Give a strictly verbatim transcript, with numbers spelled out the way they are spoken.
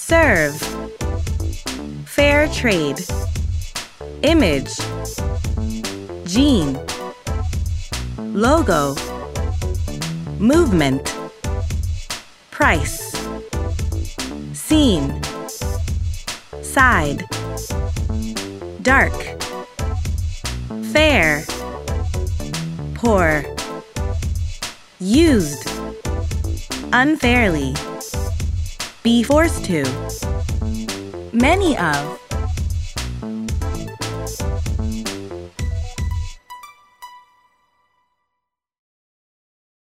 Serve. Fair trade. Image. Gene. Logo. Movement. Price. Scene. Side. Dark. Fair. Poor. Used. Unfairly. Be forced to. Many of.